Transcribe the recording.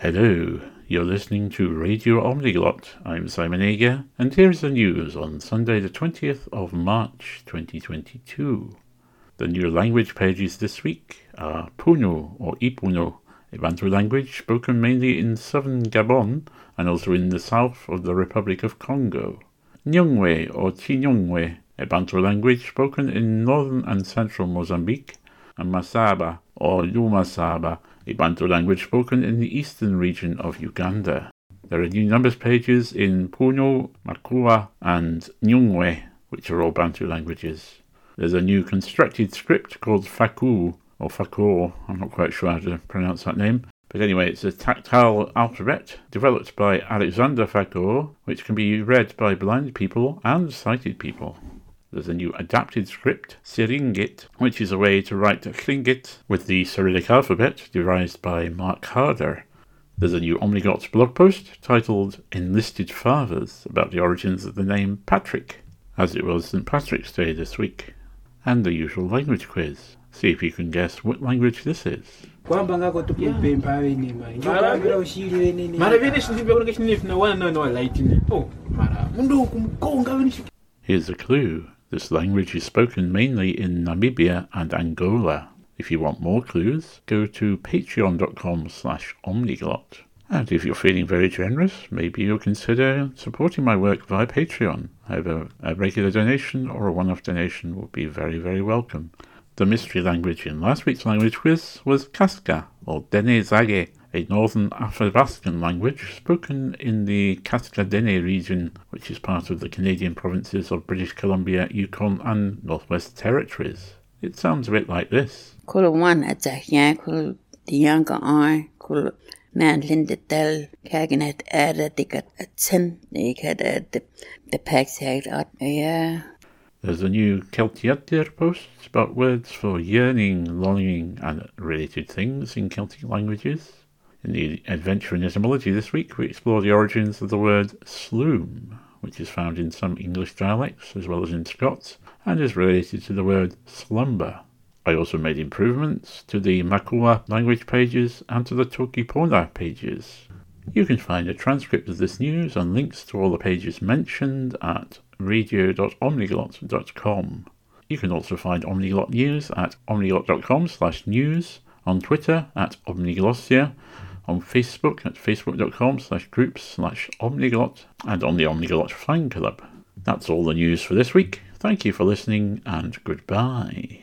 Hello, you're listening to Radio Omniglot. I'm Simon Ager, and here's the news on Sunday the 20th of March 2022. The new language pages this week are Puno or Ipuno, a Bantu language spoken mainly in southern Gabon and also in the south of the Republic of Congo. Nyungwe or Chinyungwe, a Bantu language spoken in northern and central Mozambique, and Masaba or Lumasaba, a Bantu language spoken in the eastern region of Uganda. There are new numbers pages in Puno, Makua, and Nyungwe, which are all Bantu languages. There's a new constructed script called Faku, or Fakor, I'm not quite sure how to pronounce that name. But anyway, it's a tactile alphabet developed by Alexander Fakor, which can be read by blind people and sighted people. There's a new adapted script, Siringit, which is a way to write Tlingit with the Cyrillic alphabet devised by Mark Harder. There's a new Omniglot blog post titled Enlisted Fathers about the origins of the name Patrick, as it was St. Patrick's Day this week. And the usual language quiz. See if you can guess what language this is. Here's a clue. This language is spoken mainly in Namibia and Angola. If you want more clues, go to patreon.com/omniglot. And if you're feeling very generous, maybe you'll consider supporting my work via Patreon. Either a regular donation or a one-off donation will be very, very welcome. The mystery language in last week's language quiz was Kaska, or Dene Zage, a northern Athabascan language spoken in the Kaska-Dene region, which is part of the Canadian provinces of British Columbia, Yukon, and Northwest Territories. It sounds a bit like this. There's a new Celtiatir post about words for yearning, longing, and related things in Celtic languages. In the Adventure in Etymology this week, we explore the origins of the word sloom, which is found in some English dialects as well as in Scots, and is related to the word slumber. I also made improvements to the Makua language pages and to the Tokipona pages. You can find a transcript of this news and links to all the pages mentioned at radio.omniglot.com. You can also find Omniglot News at omniglot.com/news, on Twitter at Omniglossia, on Facebook at facebook.com/groups/Omniglot, and on the Omniglot Fan Club. That's all the news for this week. Thank you for listening, and goodbye.